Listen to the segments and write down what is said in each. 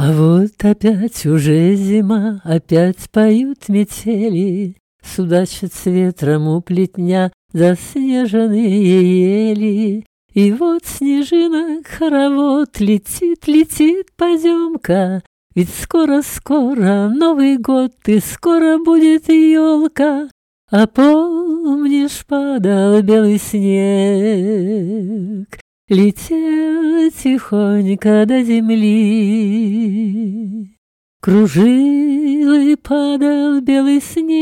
А вот опять уже зима, опять поют метели, судачат с ветром у плетня заснеженные ели. И вот снежинок хоровод летит, летит поземка, ведь скоро-скоро Новый год, и скоро будет елка. А помнишь, падал белый снег, летел тихонько до земли. Кружил и падал белый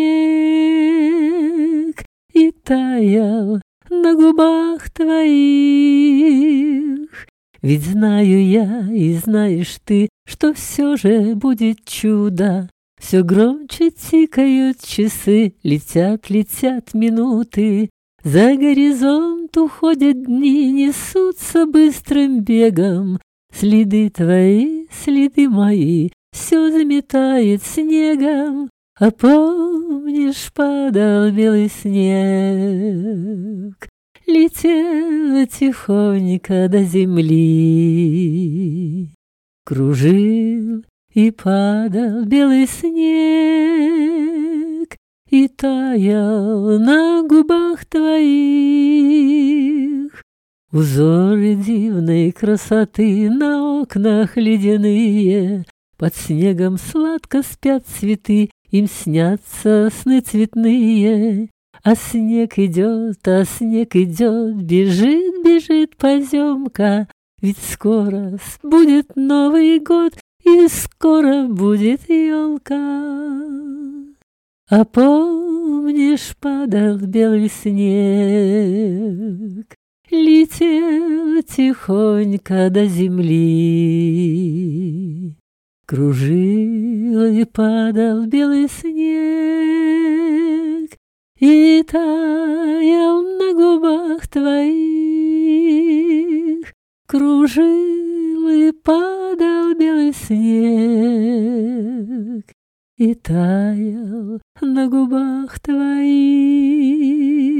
снег и таял на губах твоих. Ведь знаю я и знаешь ты, что все же будет чудо. Все громче тикают часы, летят, летят минуты. За горизонт уходят дни, несутся быстрым бегом. Следы твои, следы мои, все заметает снегом. А помнишь, падал белый снег, летел тихонько до земли. Кружил и падал белый снег и таял на губах твоих. Узоры дивной красоты на окнах ледяные, под снегом сладко спят цветы, им снятся сны цветные. А снег идет, бежит, бежит поземка, ведь скоро будет Новый год, и скоро будет елка. А помнишь, падал белый снег, летел тихонько до земли. Кружил и падал белый снег и таял на губах твоих. Кружил и падал белый снег и таял на губах твоих.